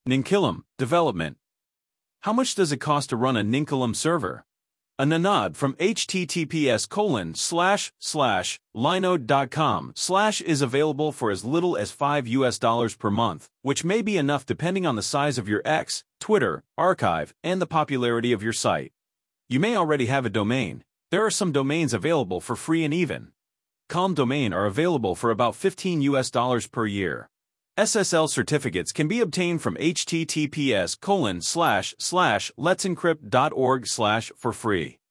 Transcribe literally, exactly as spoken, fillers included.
Ninkilim, development. How much does it cost to run a Ninkilim server? A Nanode from https colon slash slash linode dot com slash is available for as little as five U S dollars per month, which may be enough depending on the size of your X, Twitter, archive, and the popularity of your site. You may already have a domain. There are some domains available for free, and even Calm Domain are available for about fifteen U S dollars per year. S S L certificates can be obtained from https colon slash slash letsencrypt dot org slash for free.